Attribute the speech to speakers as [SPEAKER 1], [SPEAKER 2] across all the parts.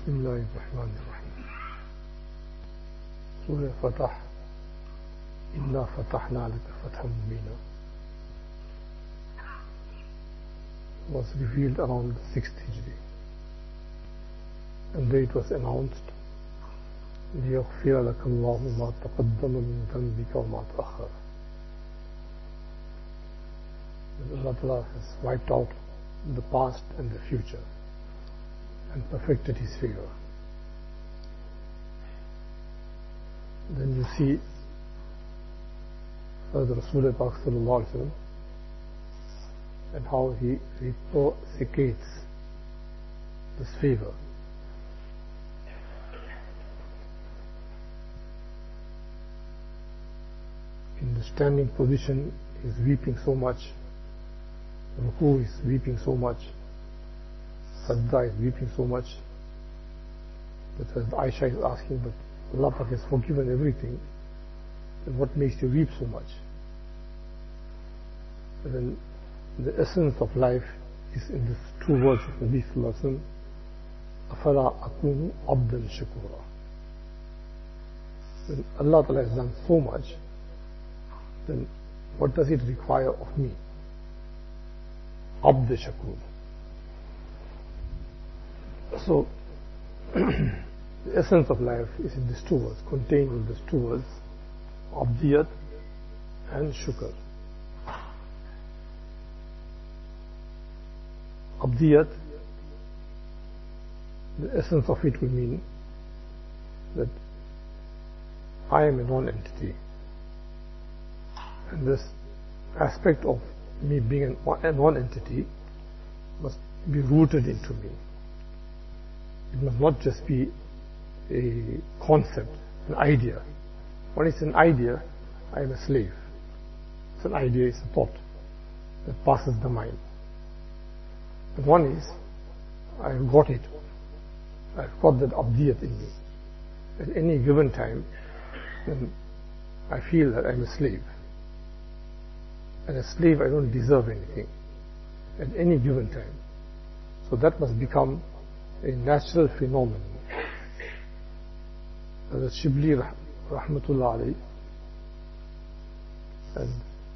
[SPEAKER 1] بسم الله الرحمن الرحيم. سورة فتح إنا فتحنا لك فتحا مبينا was revealed around the 6th Hijri, and there it was announced ليغفر لك الله ما تقدم من ذنبك وما تأخر. Allah Ta'ala has wiped out the past and the future and perfected His favor. Then you see the Rasulullah Pak Sallallahu Alaihi Wasallam and how he reciprocates this favor. In the standing position, he is weeping so much. Ruku is weeping so much. Sajda is weeping so much. But as Aisha is asking, but Allah Pak has forgiven everything, then what makes you weep so much? And then the essence of life is in this two words of Nabi Sallallahu Alaihi Wasallam, Afala akunu abdan shakura. When Allah Ta'ala has done so much, then what does it require of me? Abd shakur. So the essence of life is in these two words, contained in these two words, abdiyat and shukr. Abdiyat, the essence of it will mean that I am a non-entity, and this aspect of me being a non-entity must be rooted into me. It must not just be a concept, an idea. When it's an idea, I am a slave. It's an idea, it's a thought that passes the mind. But one is, I've got it. I've got that abdiyat in me. At any given time, then I feel that I'm a slave. And a slave, I don't deserve anything at any given time. So that must become a natural phenomenon. As Shibli Rahmatullah alayhi, and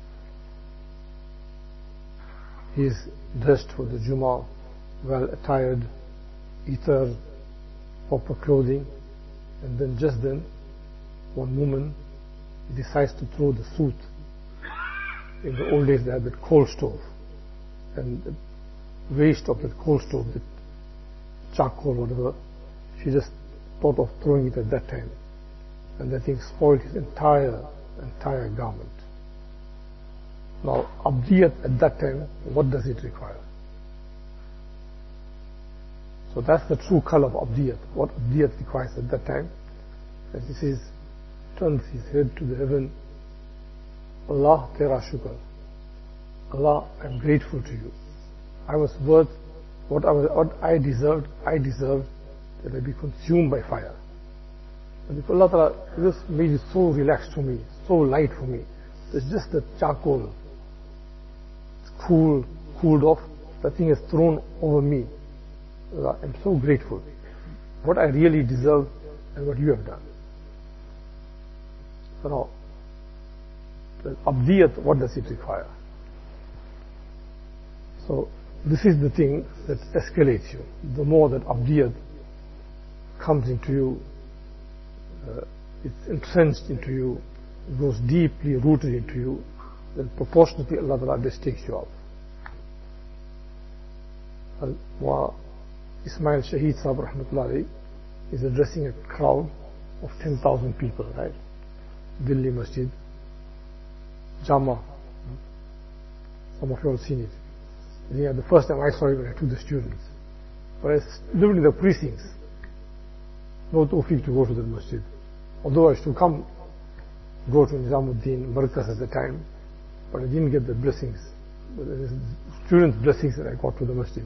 [SPEAKER 1] he is dressed for the Jummah, well attired, ether, proper clothing, and then just then one woman decides to throw the suit. In the old days they had that coal stove, and the waste of that coal stove, the charcoal, whatever, she just thought of throwing it at that time, and that thing spoiled his entire garment. Now, abdiyat at that time, what does it require? So that's the true color of abdiyat. What abdiyat requires at that time, as he says, turns his head to the heaven, Allah tera shukr. Allah, I'm grateful to you. I was worth what I deserved that I be consumed by fire. And if Allah Ta'ala just made it so relaxed for me, so light for me, there's just the charcoal, it's cooled off, that thing is thrown over me. Allah, I'm so grateful. What I really deserve and what you have done. So now, the abdiyat, what does it require? So this is the thing that escalates you. The more that abdiyat comes into you, it's entrenched into you, it goes deeply rooted into you, then proportionately Allah Ta'ala just takes you out. Ismail Shaheed Sahib Rahmatullah is addressing a crowd of 10,000 people, right? Delhi Masjid, Jama. Some of you have seen it. Yeah, the first time I saw it when I took the students. But I lived in the precincts. No tawfiq to go to the masjid. Although I used to go to Nizamuddin Markaz at the time, but I didn't get the blessings. But it is students' blessings that I got to the masjid.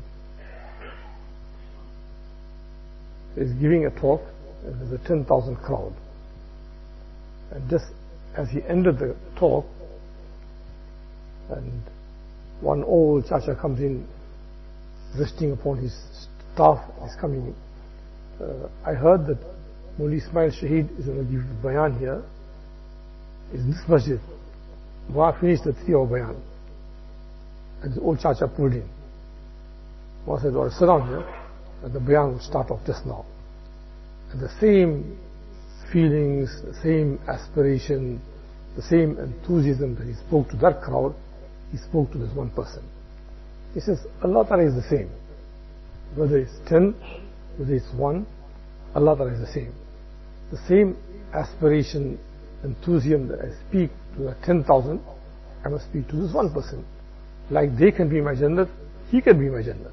[SPEAKER 1] He's giving a talk, and there's a 10,000 crowd. And just as he ended the talk, and one old chacha comes in, resting upon his staff, is coming I heard that Mawli Ismail Shaheed is going to give bayan here, is in this masjid. Wa finished the 3-hour bayan. And the old Chacha pulled in. Wa said, well, sit down here, and the bayan will start off just now. And the same feelings, the same aspiration, the same enthusiasm that he spoke to that crowd, he spoke to this one person. He says, Allah Ta'ala is the same. Whether it's 10, whether it's 1, Allah Ta'ala is the same. The same aspiration, enthusiasm that I speak to the 10,000, I must speak to this one person. Like they can be my Jannat, he can be my Jannat.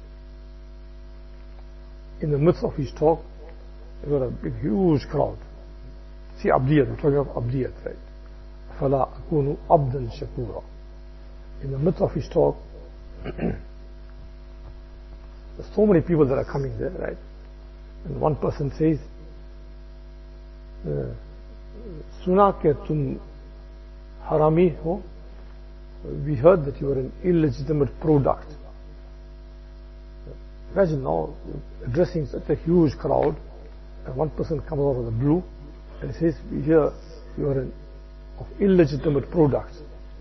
[SPEAKER 1] In the midst of his talk, there was a big, huge crowd. See, Abdiyat, we're talking about Abdiyat, right? فَلَا أَكُونُ عَبْدًا شَكُورًا. In the midst of his talk, there's so many people that are coming there, right? And one person says, Suna ke tum harami ho. We heard that you are an illegitimate product. Imagine now addressing such a huge crowd, and one person comes out of the blue and says, we hear you are an of illegitimate product.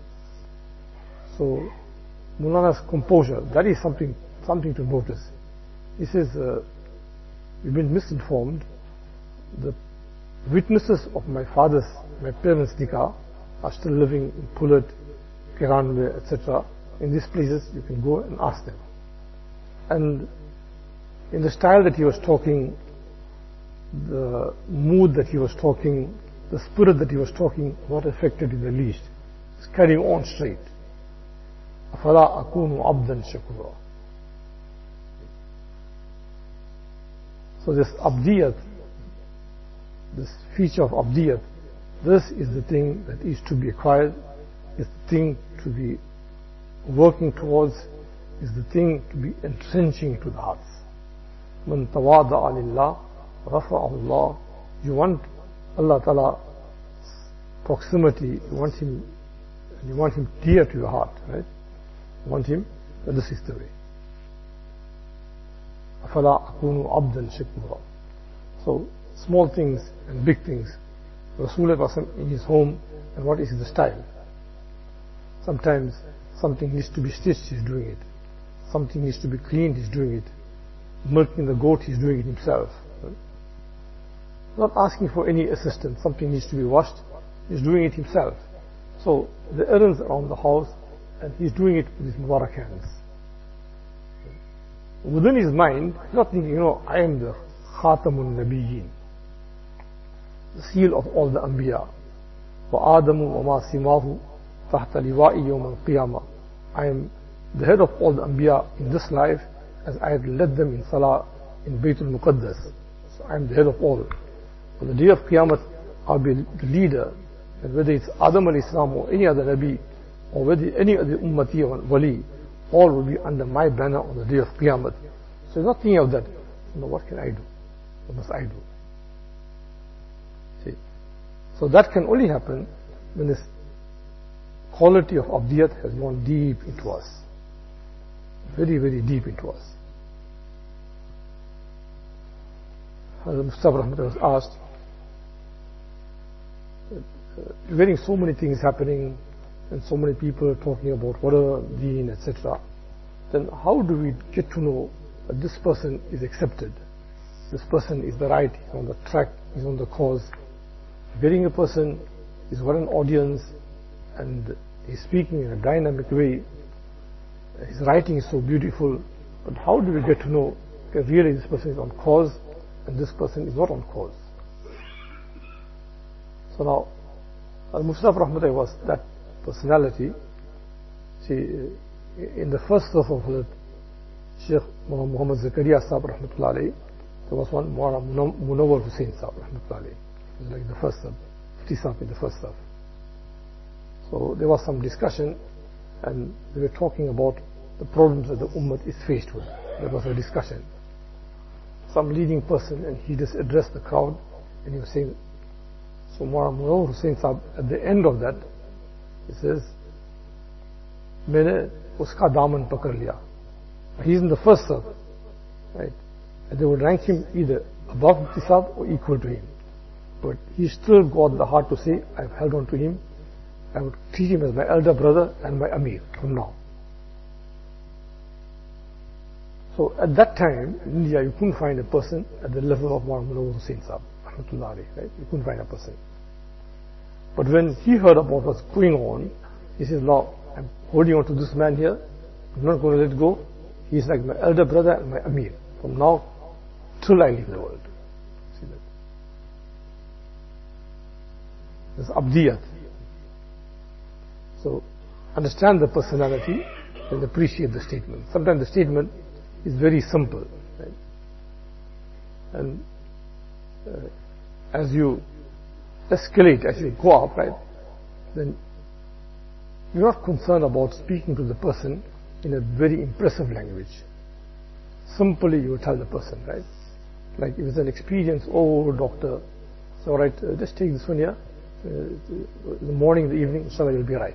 [SPEAKER 1] So Mulana's composure, that is something to notice. He says, we've been misinformed. The witnesses of my parents' nikah are still living in Pulat, Kiranwe, etc. In these places, you can go and ask them. And in the style that he was talking, the mood that he was talking, the spirit that he was talking, not affected in the least. He's carrying on straight. أَفَلَا أَكُونُ عَبْدًا شَكُورًا. So this abdiyat, this feature of abdiyat, this is the thing that is to be acquired, is the thing to be working towards, is the thing to be entrenching to the hearts. مَنْ تَوَاضَعَ لِلَّهِ رَفَعَهُ اللَّهُ. You want Allah Ta'ala's proximity, you want him dear to your heart, right? You want him, and this is the way. أَفَلَا أَكُونُ عَبْدًا شَكُورًا. So, small things and big things. Rasulullah in his home, and what is the style? Sometimes something needs to be stitched, he's doing it. Something needs to be cleaned, he's doing it. Milking the goat, he's doing it himself. Right? Not asking for any assistance. Something needs to be washed, he's doing it himself. So the errands around the house, and he's doing it with his Mubarak hands. Within his mind, he's not thinking, I am the Khatamun Nabiyyin, the seal of all the Anbiya. وَآدَمُ وَمَا سِمَاهُ تَحْتَ لِوَائِي يَوْمَ الْقِيَامَةِ. I am the head of all the Anbiya in this life, as I have led them in Salah in Baytul Muqaddas. So I am the head of all. On the day of Qiyamah, I'll be the leader, and whether it's Adam al-Islam or any other Nabi, or whether any other Ummati or Wali, all will be under my banner on the day of Qiyamah. So he's not thinking of that. What can I do? What must I do? See? So that can only happen when this quality of abdiyat has gone deep into us. Very, very deep into us. Mustafa Rahmat was asked, you're getting so many things happening and so many people talking about what are deen, etc. Then how do we get to know that this person is accepted? This person is the right, he's on the track, he's on the cause. Getting a person, he's got an audience and he's speaking in a dynamic way. His writing is so beautiful. But how do we get to know that really this person is on cause and this person is not on cause? So now, Mustafa Rahmatullah was that personality. See, in the first surf of the Sheikh Muhammad Zakaria Sahib Rahmatullah alayhi, there was one Munawwar Hussain Sahib Rahmatullah alayhi. It was like the first surf, Mufti Sahib in the first surf. So there was some discussion and they were talking about the problems that the Ummah is faced with. There was a discussion. Some leading person, and he just addressed the crowd and he was saying, so Munawwar Hussain Sahib, at the end of that, he says, Maine uska daman pakar liya. He's in the first surf, right? And they would rank him either above Mufti Sahib or equal to him. But he still got the heart to say, I've held on to him. I would treat him as my elder brother and my Amir from now. So at that time, in India, you couldn't find a person at the level of Muhammad Hussain Sahib, right? You couldn't find a person. But when he heard about what's going on, he says, now, I'm holding on to this man here. I'm not going to let go. He's like my elder brother and my Amir. From now, till I leave the world. See that? There's Abdiyat. So, understand the personality and appreciate the statement. Sometimes the statement is very simple, right? And as you escalate, as you go up, right, then you're not concerned about speaking to the person in a very impressive language. Simply you will tell the person, right? Like if it's an experienced old doctor, so right, just take this one here, in the morning, in the evening, inshallah you'll be right.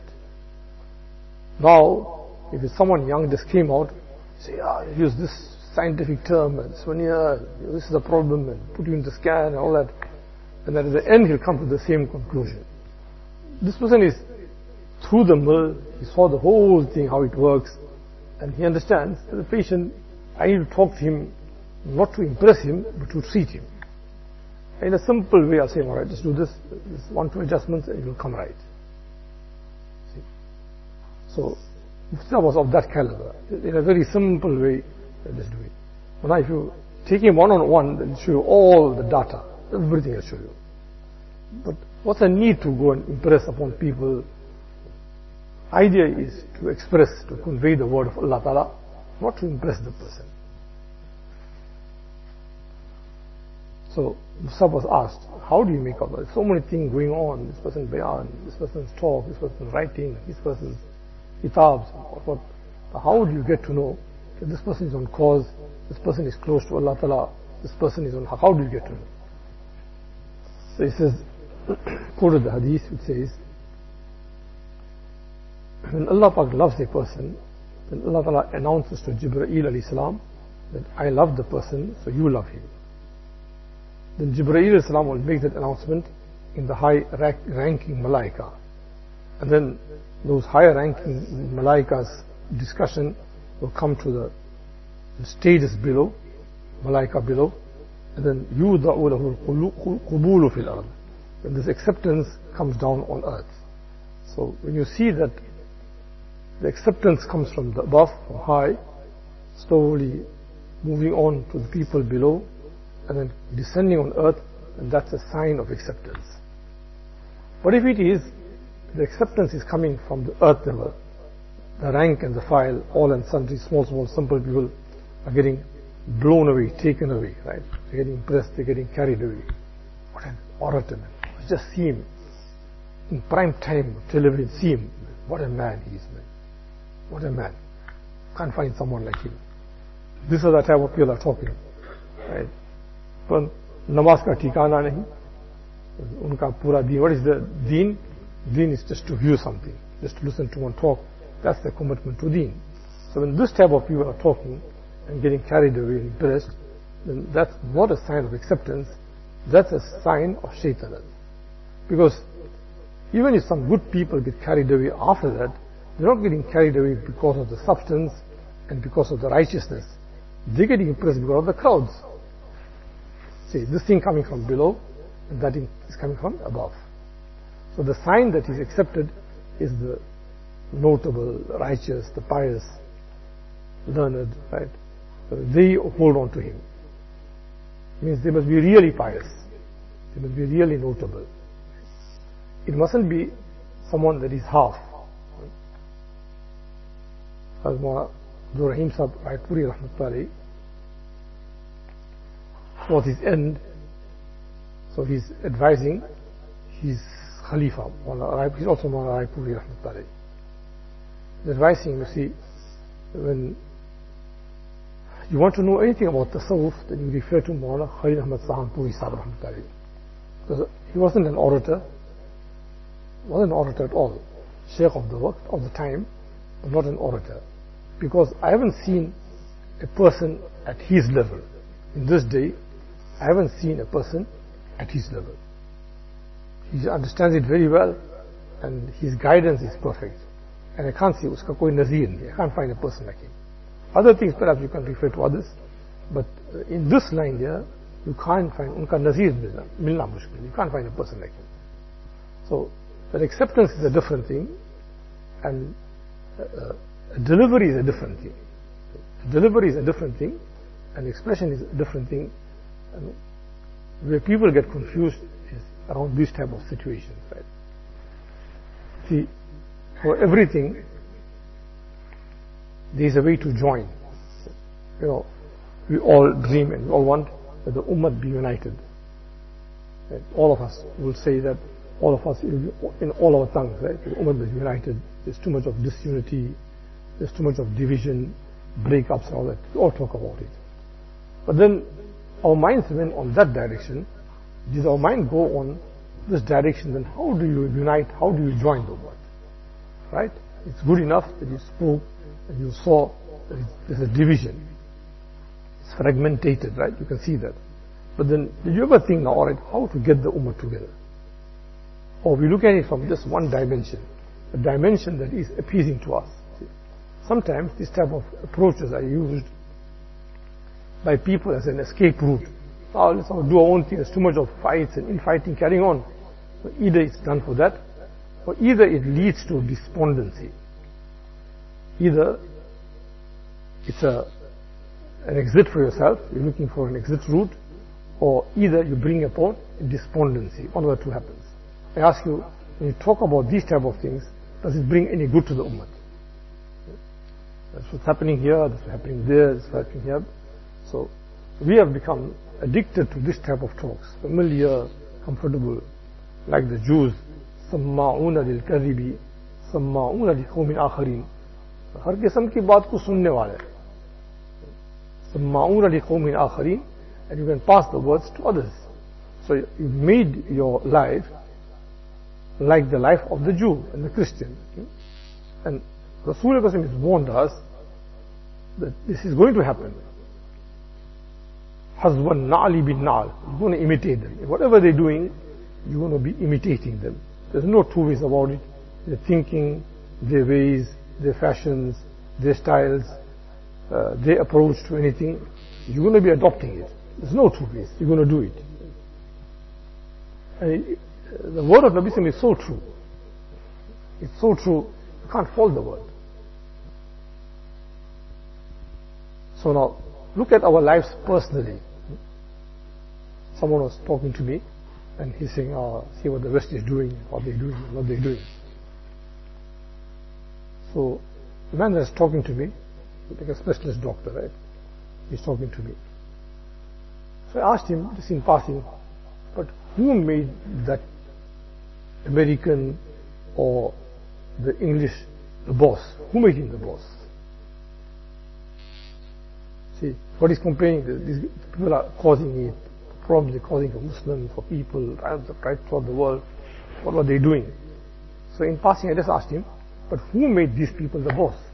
[SPEAKER 1] Now, if it's someone young just came out, say, use this scientific term, and this one here, this is the problem, and put you in the scan and all that. And then at the end he'll come to the same conclusion. This person is through the mill, he saw the whole thing, how it works, and he understands that the patient, I need to talk to him, not to impress him, but to treat him. In a simple way, I'll say, alright, just do this 1-2 adjustments, and it will come right. See? So, Mufti was of that caliber. In a very simple way, just do it. But now if you take him one-on-one, then show you all the data, everything will show you. But what's the need to go and impress upon people? Idea is to express, to convey the word of Allah Ta'ala, not to impress the person. So, Musab was asked, how do you make up? There's so many things going on. This person's bayan, this person's talk, this person's writing, this person's kitabs. How do you get to know that this person is on cause, this person is close to Allah Ta'ala, this person is on, how do you get to know? So he says, quoted the hadith which says, when Allah Pak loves a person, then Allah Ta'ala announces to Jibreel alayhi salam that I love the person, so you love him. Then Jibreel alayhi salam will make that announcement in the high ranking malaika. And then those higher ranking malaikas discussion will come to the stages below, malaika below, and then yuda'u lahu al-qubulu fil ard. When this acceptance comes down on earth. So when you see that the acceptance comes from the above, from high, slowly moving on to the people below, and then descending on earth, and that's a sign of acceptance. But if it is, the acceptance is coming from the earth level, the rank and the file, all and sundry, small, simple people are getting blown away, taken away, right? They're getting impressed, they're getting carried away. What an orator, man. Just see him in prime time television, see him. What a man he is, man. What a man. Can't find someone like him. This is the type of people are talking, right? But namaz ka ठिकाना नहीं, उनका पूरा दीन. What is the deen? Deen is just to view something, just to listen to one talk. That's the commitment to deen. So when this type of people are talking and getting carried away and impressed, then that's not a sign of acceptance. That's a sign of shaitan. Because even if some good people get carried away after that, they're not getting carried away because of the substance and because of the righteousness. They're getting impressed because of the crowds. See, this thing coming from below, and that thing is coming from above. So the sign that is accepted is the notable, righteous, the pious, learned, right? So they hold on to him. It means they must be really pious. They must be really notable. It mustn't be someone that is half. As Abdul Rahim Sahib Raipuri Rahmatullahi, towards his end, so he's advising his Khalifa, he's also Maulana Raipuri Rahmatullahi. He's advising, you see, when you want to know anything about Tasawwuf, then you refer to Maulana Khalil Ahmad Sahanpuri Sahib Rahmatullahi. Because he wasn't an orator, at all. Sheikh of the work of the time, but not an orator. Because I haven't seen a person at his level in this day I haven't seen a person at his level. He understands it very well, and his guidance is perfect. And I can't see uska koi nazir nahi. I can't find a person like him. Other things perhaps you can refer to others, but in this line here, you can't find unka nazir milna mushkil. You can't find a person like him. So that acceptance is a different thing, and delivery is a different thing. Delivery is a different thing, and expression is a different thing. And where people get confused is around these type of situations, right? See, for everything, there is a way to join. You know, we all dream and we all want that the ummah be united. And all of us will say that, all of us in all our tongues, right? The ummah be united. There's too much of disunity, there's too much of division, breakups and all that. We all talk about it. But then our minds went on that direction. Does our mind go on this direction, then how do you unite, how do you join the ummah? Right? It's good enough that you spoke and you saw that there's a division. It's fragmented, right? You can see that. But then, did you ever think, now, alright, how to get the ummah together? Or we look at it from just one dimension, a dimension that is appeasing to us. Sometimes this type of approaches are used by people as an escape route. Oh, let's all do our own thing. There's too much of fights and infighting carrying on. So either it's done for that, or either it leads to despondency. Either it's an exit for yourself, you're looking for an exit route, or either you bring upon despondency. One of the two happens. I ask you, when you talk about these type of things, does it bring any good to the ummah? That's what's happening here, that's what's happening there, that's what's happening here. So we have become addicted to this type of talks, familiar, comfortable, like the Jews. سماعون للكذب سماعون لقوم آخرين. हर किस्म की बात को सुनने वाले. سماعون لقوم آخرين, and you can pass the words to others. So you made your life like the life of the Jew and the Christian. And Rasulullah has warned us that this is going to happen. Hazwan na'li bin na'al. You're going to imitate them. Whatever they're doing, you're going to be imitating them. There's no two ways about it. Their thinking, their ways, their fashions, their styles, their approach to anything, you're going to be adopting it. There's no two ways. You're going to do it. And the word of Nabi Sallallahu is so true. It's so true, you can't fault the word. So now, look at our lives personally. Someone was talking to me, and he's saying, see what the West is doing, what they're doing, what they're doing. So, the man that's talking to me, like a specialist doctor, right? He's talking to me. So I asked him, just in passing, but who made that American or the English the boss? Who made him the boss? See, what he's complaining, these people are causing it, problems they're causing for Muslims, for people, right throughout the world. What were they doing? So in passing, I just asked him, but who made these people the boss?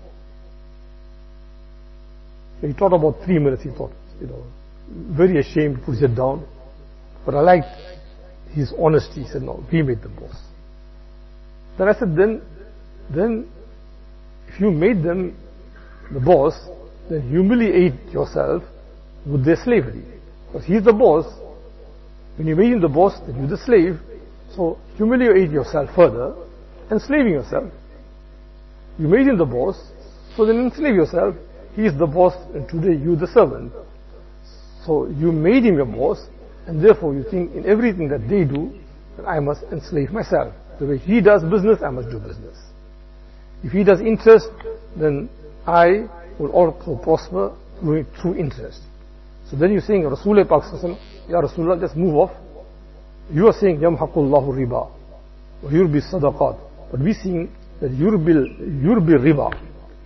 [SPEAKER 1] So he thought about 3 minutes, he thought, very ashamed, put his head down. But I liked his honesty. He said, no, we made them boss. Then I said, then if you made them the boss, then humiliate yourself with their slavery. Because he's the boss. When you made him the boss, then you're the slave. So humiliate yourself further, enslaving yourself. You made him the boss, so then enslave yourself. He is the boss, and today you're the servant. So you made him your boss, and therefore you think in everything that they do, that I must enslave myself. The way he does business, I must do business. If he does interest, then I will also prosper through interest. So then you're saying, Rasulullah Pak Sallallahu, Ya Rasulullah, just move off. You are saying, Yamhaqullahu riba, or yurbi sadaqat. But we're seeing that yurbi riba.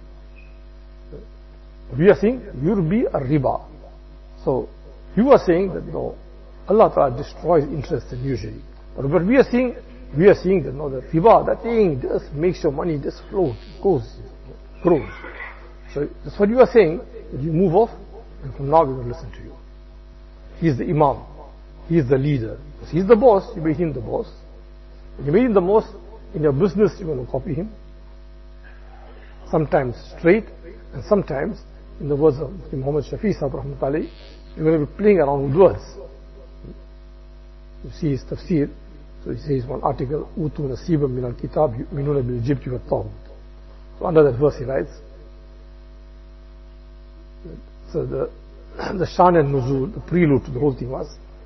[SPEAKER 1] We are saying, yurbi riba. So you are saying that no, Allah Ta'ala destroys interest and usury. But what we are seeing that no, the riba, that thing just makes your money just float, grows. So that's what you are saying, that you move off, and from now we will listen to you. He is the Imam. He is the leader. He's the boss, you make him the boss. When you make him the boss, in your business you're going to copy him. Sometimes straight, and sometimes, in the words of Muhammad Shafi Sahib Rahmatullahi, you're going to be playing around with words. You see his tafsir, so he says one article, Utu Nasiba min al-kitab yu'minuna bil jibti wa taghut. So under that verse he writes, so the Shan and Nuzul, the prelude to the whole thing was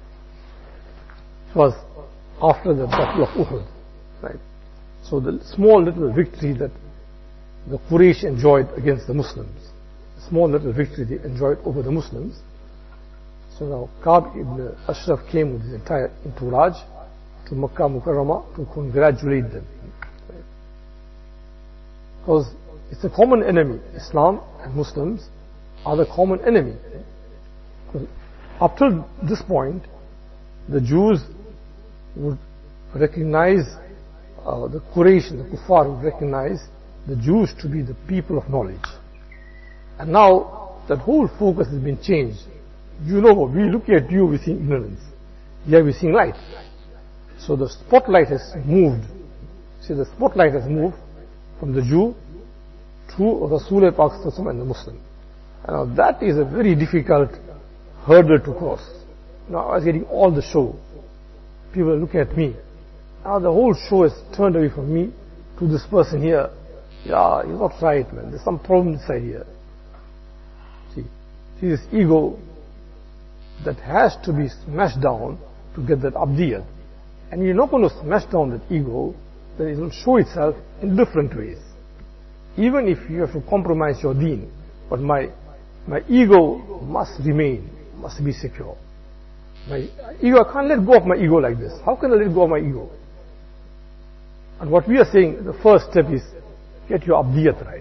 [SPEAKER 1] after the Battle of Uhud, right? So the small little victory that the Quraysh enjoyed against the Muslims, the small little victory they enjoyed over the Muslims. So now Ka'b ibn Ashraf came with his entire entourage to Makkah Mukarramah to congratulate them. Right? Because it's a common enemy. Islam and Muslims are the common enemy. Because up till this point, the Jews would recognize, the Quraysh and the Kuffar would recognize the Jews to be the people of knowledge. And now that whole focus has been changed. You know, we look at you, we see ignorance. Here we see light. So the spotlight has moved. See, the spotlight has moved from the Jew to Rasul Pak and the Muslim. And now that is a very difficult hurdle to cross. Now I was getting all the show. People are looking at me. Now the whole show has turned away from me to this person here. Yeah, he's not right, man. There's some problem inside here. See this ego that has to be smashed down to get that abdiyat. And you're not going to smash down that ego, then it will show itself in different ways. Even if you have to compromise your deen, but my ego must remain, must be secure. My ego, I can't let go of my ego like this. How can I let go of my ego? And what we are saying, the first step is, get your abdiyat right.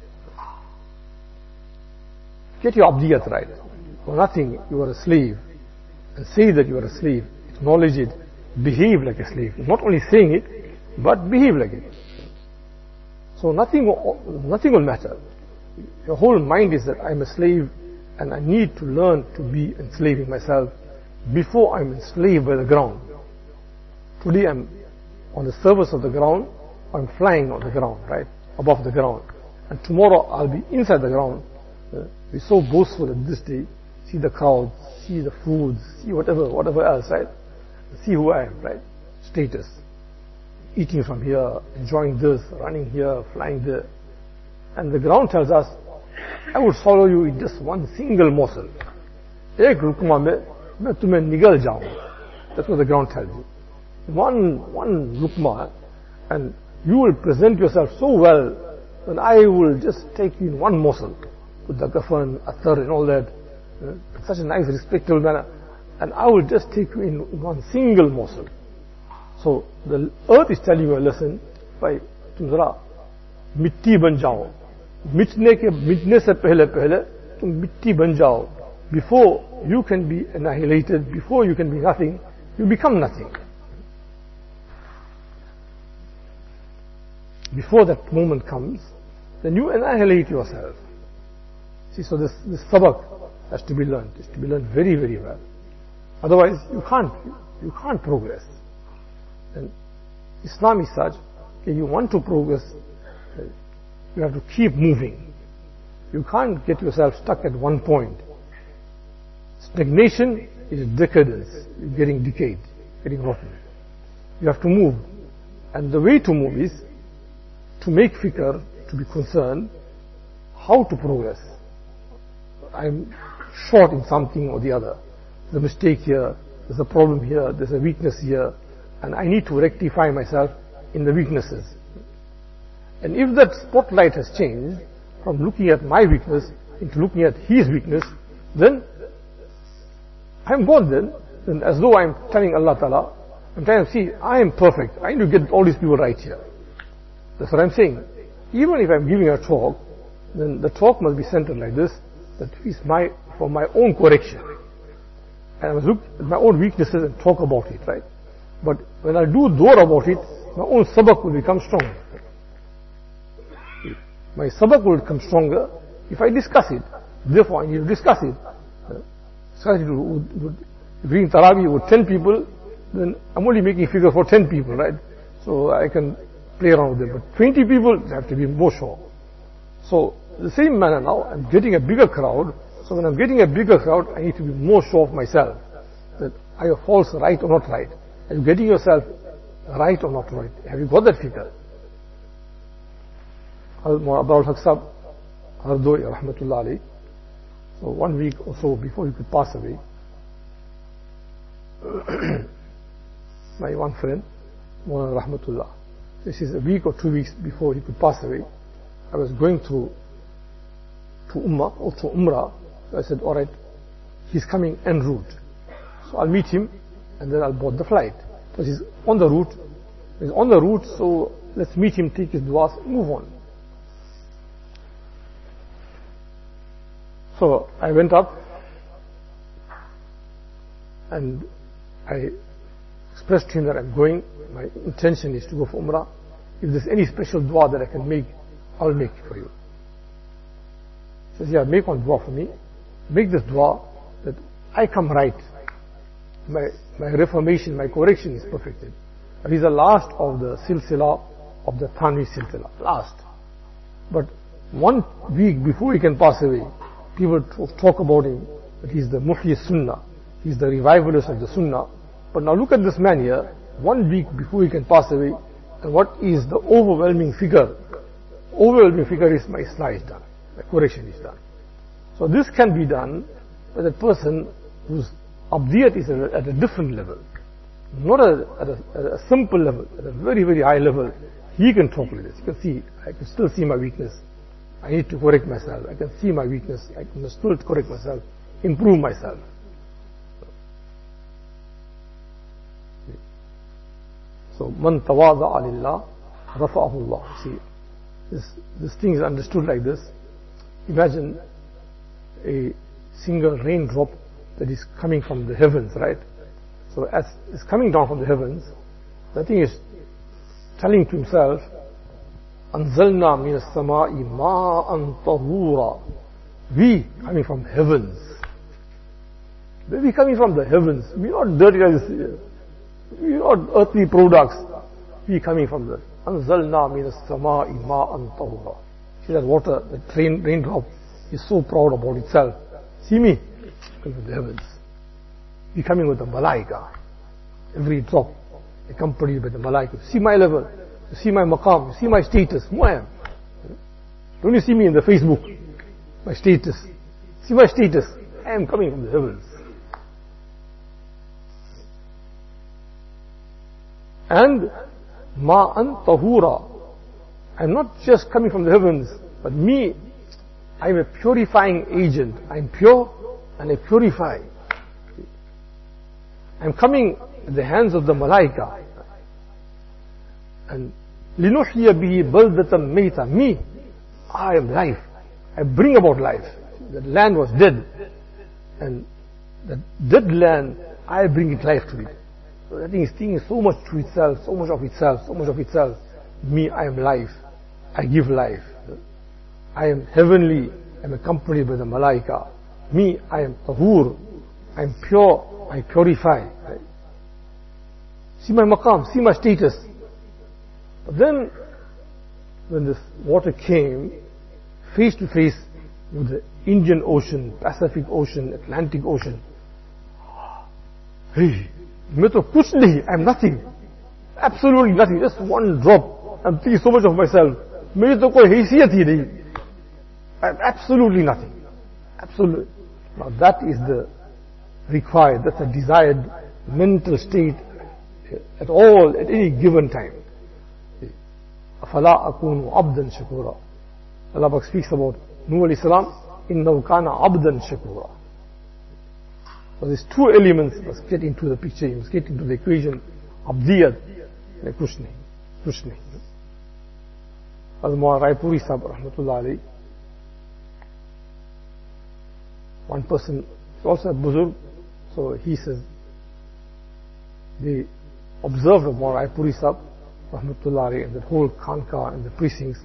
[SPEAKER 1] Get your abdiyat right. For nothing, you are a slave. And say that you are a slave. Acknowledge it. Behave like a slave. Not only saying it, but behave like it. So nothing will matter. Your whole mind is that I'm a slave and I need to learn to be enslaving myself before I'm enslaved by the ground. Today I'm on the surface of the ground, I'm flying on the ground, right? Above the ground. And tomorrow I'll be inside the ground. We're so boastful at this day. See the crowds, see the foods, see whatever else, right? See who I am, right? Status. Eating from here, enjoying this, running here, flying there. And the ground tells us, I will swallow you in just one single morsel. Ek lukma mein, main tumhe nigal jaunga. That's what the ground tells you. One lukma, and you will present yourself so well, that I will just take you in one morsel. With the kafan, athar and all that. Such a nice, respectable manner. And I will just take you in one single morsel. So the earth is telling you a lesson by tum zara mitti ban jao. Mitne se pehle tum mitti ban jao. Before you can be annihilated, before you can be nothing, you become nothing. Before that moment comes, then you annihilate yourself. See, so this sabak has to be learned. It's to be learned very, very well. Otherwise, you can't progress. And Islam is such, that you want to progress, you have to keep moving. You can't get yourself stuck at one point. Stagnation is decadence. You're getting decayed, getting rotten. You have to move. And the way to move is to make fikr, to be concerned, how to progress. I'm short in something or the other. There's a mistake here, there's a problem here, there's a weakness here, and I need to rectify myself in the weaknesses. And if that spotlight has changed from looking at my weakness into looking at his weakness, then I'm gone then as though I'm telling Allah Ta'ala, I'm trying to see, I am perfect, I need to get all these people right here. That's what I'm saying. Even if I'm giving a talk, then the talk must be centered like this, that is for my own correction. And I must look at my own weaknesses and talk about it, right? But when I do dawah about it, my own sabak will become stronger. My sabak will become stronger if I discuss it. Therefore, I need to discuss it. Discuss it with Doing Taraweeh with 10 people, then I'm only making figures for 10 people, right? So I can play around with them. But 20 people, they have to be more sure. So the same manner now, I'm getting a bigger crowd. So when I'm getting a bigger crowd, I need to be more sure of myself. That are your false right or not right? Are you getting yourself right or not right? Have you got that figure? Abdul Haq Sahib, Hardoi, Rahmatullah alayhi. So 1 week or so before he could pass away, my one friend, Mawlana Rahmatullah, this is a week or 2 weeks before he could pass away, I was going to Ummah or to Umrah. So I said, alright, he's coming en route. So I'll meet him and then I'll board the flight. Because he's on the route. He's on the route, so let's meet him, take his du'as, move on. So I went up and I expressed to him that I'm going. My intention is to go for Umrah. If there's any special dua that I can make, I'll make it for you. He says, yeah, make one dua for me. Make this dua that I come right. My reformation, my correction is perfected. That is the last of the silsila of the Thanvi silsila. Last. But 1 week before he can pass away, people talk about him, that he's the Muhyi Sunnah. He's the revivalist of the Sunnah. But now look at this man here, 1 week before he can pass away, and what is the overwhelming figure? Overwhelming figure is my islah is done. My correction is done. So this can be done by the person whose abdiyat is at a different level. Not at a simple level, at a very, very high level. He can talk like this. You can see, I can still see my weakness. I need to correct myself. I can see my weakness. I can still correct myself, improve myself. So, man tawada'a lillah, rafa'ahu Allah. See, this thing is understood like this. Imagine a single raindrop that is coming from the heavens, right? So as it's coming down from the heavens, the thing is telling to himself, Anzalna min as-sama'i ma'an tahura. We coming from heavens. We coming from the heavens. We are not dirty guys. We are not earthly products. We coming from the Anzalna min as-sama'i ma'an tahura. See that water, that raindrop is so proud about itself. See me, coming from the heavens. We coming with the malaika. Every drop accompanied by the malaika. See my level. You see my maqam. You see my status. Who I am. Don't you see me in the Facebook? My status. See my status. I am coming from the heavens. And ma'an tahura. I'm not just coming from the heavens, but me, I'm a purifying agent. I'm pure and I purify. I'm coming at the hands of the malaika. And linuhya bihi baldatan mayta. Me, I am life. I bring about life. The land was dead. And the dead land, I bring it life to it. So that thing is thinking so much to itself, so much of itself, so much of itself. Me, I am life. I give life. I am heavenly. I am accompanied by the malaika. Me, I am tahur. I am pure. I purify. Right? See my maqam, see my status. But then, when this water came face to face with the Indian Ocean, Pacific Ocean, Atlantic Ocean, hey, मैं तो कुछ नहीं, I am nothing, absolutely nothing, just one drop. I'm thinking so much of myself. मेरी तो कोई हैसियत ही नहीं. I am absolutely nothing, absolutely. Now that is the required, that's a desired mental state at all, at any given time. أَفَلَا أَكُونُ عَبْدًا شَكُورًا. Allah speaks about Nuh alayhi salam, إِنَّهُ كَانَ عَبْدًا شَكُورًا. So these two elements must get into the picture, you must get into the equation. Abdiyat and kuch nahi. Al-Mawla Raipuri Sahib rahmatullah alayhi, one person, also a Buzurg, so he says, they observed of Mawla Raipuri Sahib rahmatullah alayhi and the whole Khanqa and the precincts,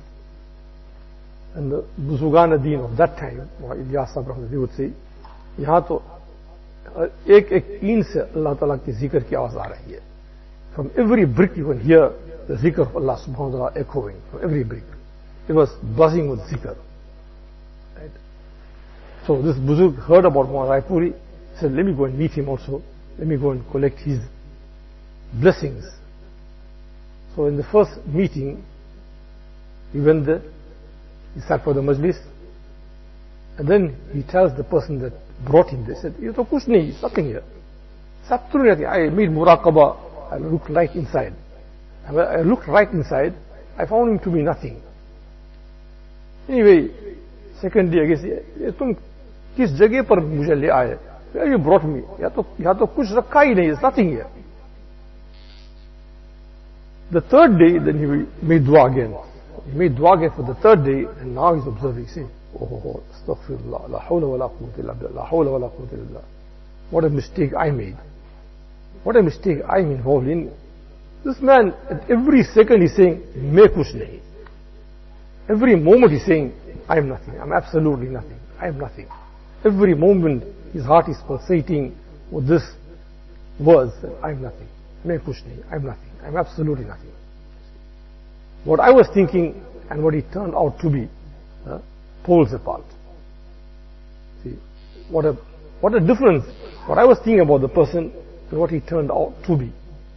[SPEAKER 1] and the Buzurgan Deen of that time, Mawla Ilyas Sahib rahmatullah, they would say, yahan to एक एक ईंट से अल्लाह ताला की जिक्र की आवाज आ रही है. From every brick you can hear the zikr of Allah subhanahu wa ta'ala echoing. From every brick. It was buzzing with zikr. Right? So this Buzurg heard about Maulana Raipuri, said, let me go and meet him also. Let me go and collect his blessings. So in the first meeting, he went there, he sat for the majlis, and then he tells the person that brought him, they said, "You to kuch nahi, it's nothing here. It's absolutely nothing. I made muraqabah, I looked right inside. And when I looked right inside, I found him to be nothing." Anyway, second day, I guess, "ये तुम किस जगह पर मुझे ले आए? Where you brought me? यहाँ तो कुछ रखा ही नहीं, it's nothing here." The third day, then he made dua again. He made dua again for the third day, and now he's observing. See, oh, astaghfirullah, la hawla wa la quwwata illa billah, la hawla wa la quwwata illa billah. What a mistake I made. What a mistake I'm involved in. This man, at every second he's saying, "Main kuch nahi." Every moment he's saying, "I am nothing. I'm absolutely nothing. I am nothing." Every moment his heart is pulsating with this words, "I am nothing. Main kuch nahi. I'm nothing. I'm absolutely nothing." What I was thinking and what he turned out to be, poles apart. See, what a difference. What I was thinking about the person and what he turned out to be.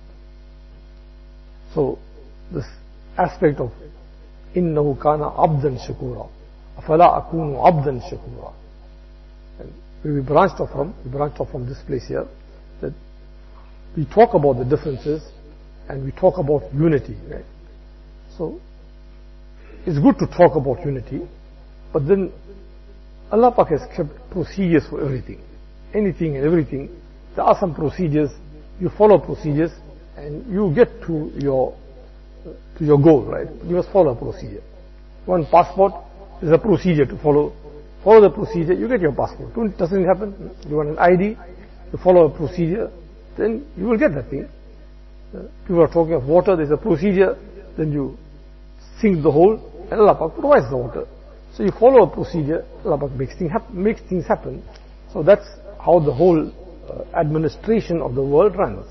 [SPEAKER 1] So, this aspect of إِنَّهُ كَانَ عَبْدًا شَكُورًا أَفَلَا أَكُونُ عَبْدًا شَكُورًا. And we branched off from this place here, that we talk about the differences and we talk about unity, right? So, it's good to talk about unity, but then Allah Pak has kept procedures for everything. Anything and everything, there are some procedures, you follow procedures, and you get to your goal, right? You must follow a procedure. One passport is a procedure to follow. Follow the procedure, you get your passport. Doesn't it happen? You want an ID, you follow a procedure, then you will get that thing. People are talking of water, there's a procedure, then you sink the hole, and Allah Pak provides the water. So you follow a procedure, Allah Pak makes things happen. So that's how the whole administration of the world runs.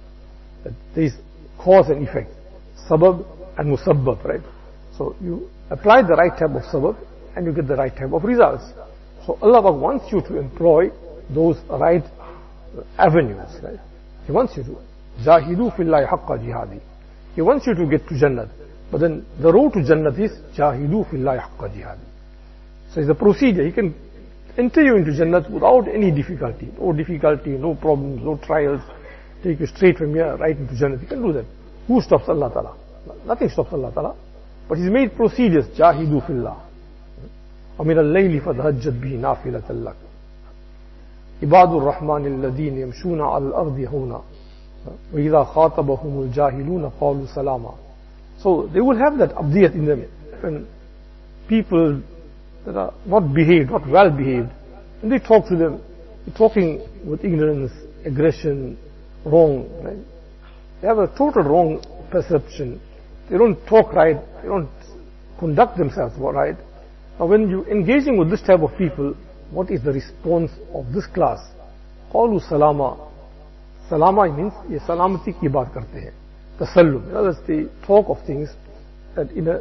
[SPEAKER 1] There is cause and effect, sabab and musabbab, right? So you apply the right type of sabab and you get the right type of results. So Allah Pak wants you to employ those right avenues, right? He wants you to jahidu fillahi haqqa jihadi. He wants you to get to Jannat. But then the road to Jannat is jahidu fillahi haqqa jihadi. So it's a procedure. He can enter you into Jannat without any difficulty. No difficulty, no problems, no trials. Take you straight from here right into Jannat. He can do that. Who stops Allah Ta'ala? Nothing stops Allah Ta'ala. But He's made procedures. Jahidu fillah. وَمِنَ اللَّيْلِ فَتَهَجَّدْ بِهِ نَافِلَةً لَكَ عِبَادُ الرَّحْمَنِ الَّذِينَ يَمْشُونَ عَلَى الْأَرْضِ هَوْنًا وَإِذَا خَاطَبَهُمُ الْجَاهِلُونَ قَالُوا سَلَامًا. So they will have that abdiyat in them. When people that are not behaved, not well behaved, and they talk to them, they're talking with ignorance, aggression, wrong, right? They have a total wrong perception. They don't talk right, they don't conduct themselves right. Now when you're engaging with this type of people, what is the response of this class? Qalu salama. Salama means, ye salamati ki baat karte hain. Tasallum. In other words, they talk of things that in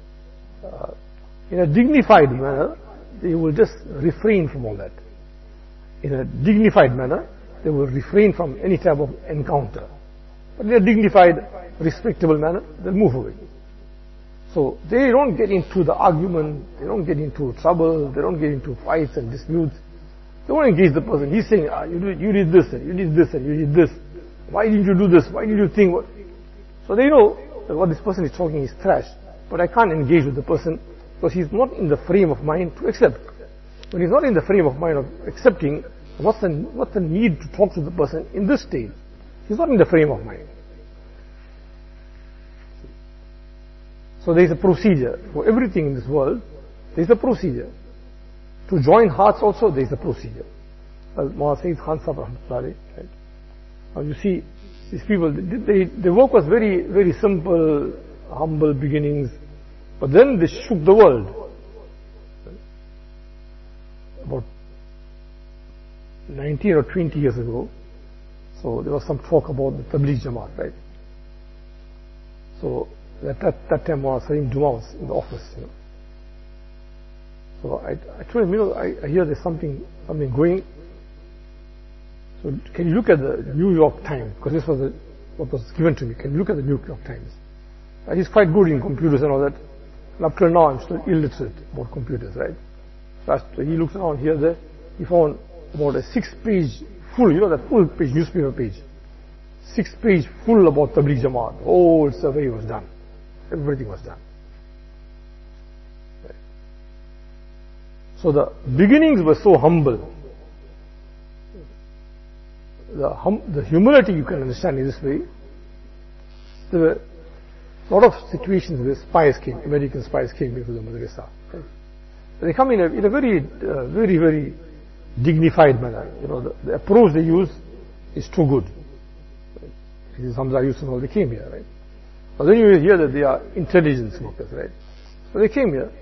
[SPEAKER 1] a dignified manner, they will just refrain from all that. In a dignified manner, they will refrain from any type of encounter. But in a dignified, respectable manner, they'll move away. So they don't get into the argument, they don't get into trouble, they don't get into fights and disputes. They won't engage the person. He's saying, you did this, and you did this, and you did this. Why didn't you do this? Why did you think what? So they know that what this person is talking is trash. But I can't engage with the person because he's not in the frame of mind to accept. When he's not in the frame of mind of accepting, what's the need to talk to the person in this stage? He's not in the frame of mind. So there is a procedure for everything in this world. There is a procedure. To join hearts also there is a procedure. Maulana Sayyid Khan Sahib Rahmatullahi, right? Now you see, these people, their work was very, very simple, humble beginnings, but then they shook the world. About 19 or 20 years ago, so there was some talk about the Tabligh Jamaat, right? So at that time, Salim Juma was in the office, So I told him, I hear there's something going. So can you look at the New York Times? Because this was what was given to me. Can you look at the New York Times? He's quite good in computers and all that. And up till now, I'm still illiterate about computers, right? So he looked around here, there. He found about a 6-page full, that full-page newspaper page. 6-page full about Tabligh Jamaat. The whole survey was done. Everything was done. Right. So the beginnings were so humble. The humility you can understand in this way. There were a lot of situations where spies came, American spies came into the madrasa. Right. They come in a very, very, very dignified manner. The approach they use is too good. Right. Hamza Yusuf, they came here, right? But then you hear that they are intelligence workers, right? So they came here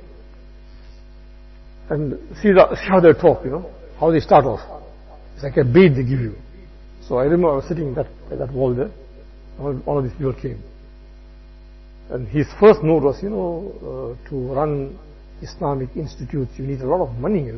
[SPEAKER 1] and see how they talk, how they start off. It's like a bait they give you. So I remember I was sitting at that wall there. One of these people came. And his first note was, to run Islamic institutes, you need a lot of money,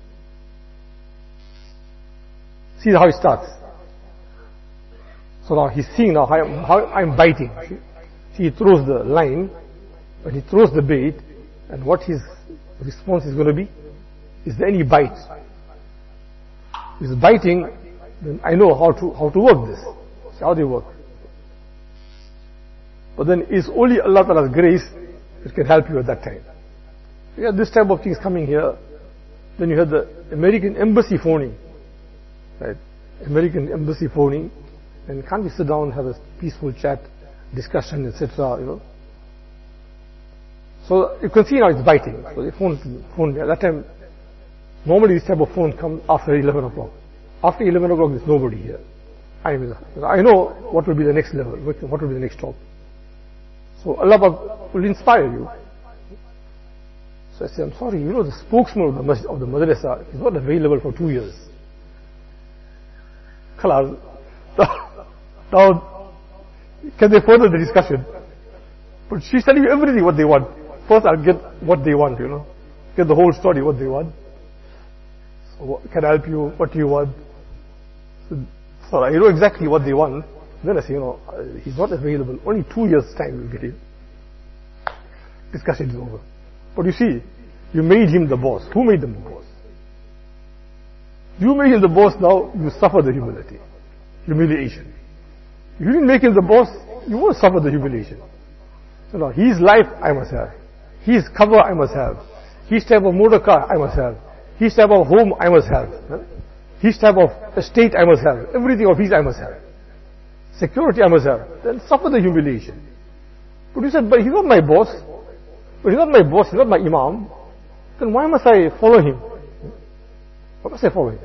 [SPEAKER 1] See how it starts. So now he's seeing now how I'm biting. See, he throws the line, but he throws the bait, and what his response is going to be? Is there any bite? If he's biting, then I know how to work this. See how they work. But then it's only Allah Ta'ala's grace that can help you at that time. You have this type of things coming here. Then you have the American embassy phoning. Right? American embassy phoning. And can't we sit down, have a peaceful chat, discussion, etc. So you can see now it's biting. So they phone me. At that time, normally this type of phone comes after 11 o'clock. After 11 o'clock, there's nobody here. I know what will be the next level, what will be the next talk. So Allah will inspire you. So I say, I'm sorry, the spokesman of the madrasa is not available for 2 years. Khalas. Now, can they further the discussion? But she's telling you everything what they want. First I'll get what they want, Get the whole story, what they want. So can I help you? What do you want? So I know exactly what they want. Then I say, he's not available. Only 2 years time we'll get him. Discussion is over. But you see, you made him the boss. Who made him the boss? You made him the boss, now you suffer the humiliation. If you didn't make him the boss, you won't suffer the humiliation. So now, his life I must have. His cover I must have. His type of motor car I must have. His type of home I must have. His type of estate I must have. Everything of his I must have. Security I must have. Then suffer the humiliation. But you said, but he's not my boss. But he's not my boss, he's not my imam. Then why must I follow him? Why must I follow him?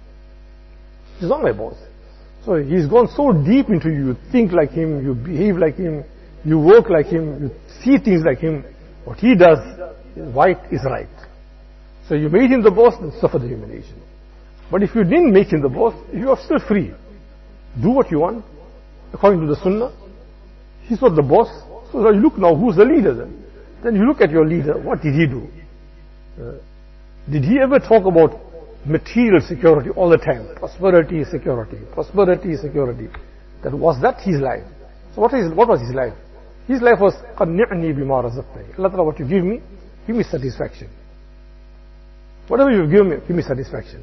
[SPEAKER 1] He's not my boss. So he's gone so deep into you. You think like him, you behave like him, you work like him, you see things like him. What he does is right is right. So you made him the boss, then suffer the humiliation. But if you didn't make him the boss, you are still free. Do what you want, according to the sunnah. He's not the boss. So now you look now, who's the leader then? Then you look at your leader, what did he do? Did he ever talk about material security all the time? Prosperity, security. Prosperity, security. Was that his life? So what was his life? His life was, قَنِّعْنِي بِمَا رَزَقْتَنِي. Allah Ta'ala, what you give me satisfaction. Whatever you give me, give me satisfaction.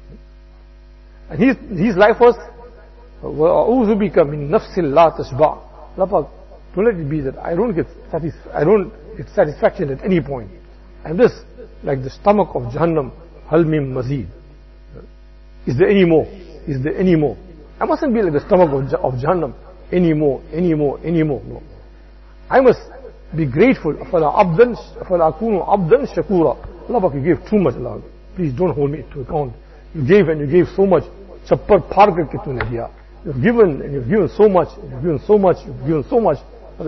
[SPEAKER 1] And his life was, وَأَعُوذُ بِكَ مِن نَفْسٍ لَا تَشْبَعْ. Allah, don't let it be that I don't get satisfaction at any point. I'm just like the stomach of Jahannam, hal min mazid. Is there any more? Is there any more? I mustn't be like the stomach of Jahannam. Any more. No. I must be grateful. أَفَلَا أَكُونُ عَبْدًا شَكُورًا. Allah, you gave too much, Allah. Please don't hold me to account. You gave so much. Chappar par karke tune diya. You've given so much. You've given so much.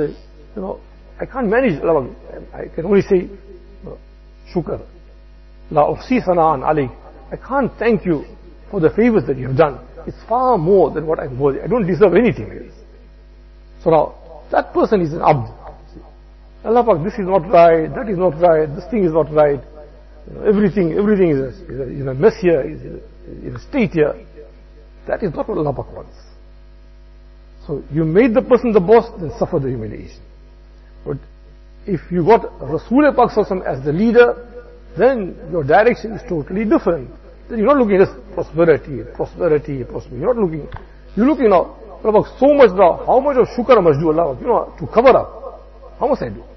[SPEAKER 1] I can't manage. I can only say, shukr. La uhsi sana'an alayk. I can't thank you for the favors that you have done. It's far more than what I'm worthy. I don't deserve anything else. So now, that person is an abd. Allah Pak, this is not right, that is not right, this thing is not right. Everything is in a mess here, is in a state here. That is not what Allah Pak wants. So you made the person the boss, then suffer the humiliation. But if you got Rasul Pak as the leader, then your direction is totally different. Then you're not looking at prosperity. You're not looking, you're looking now, Allah Pak, so much now, how much of shukr I must do, Allah Pak, to cover up. How must I do?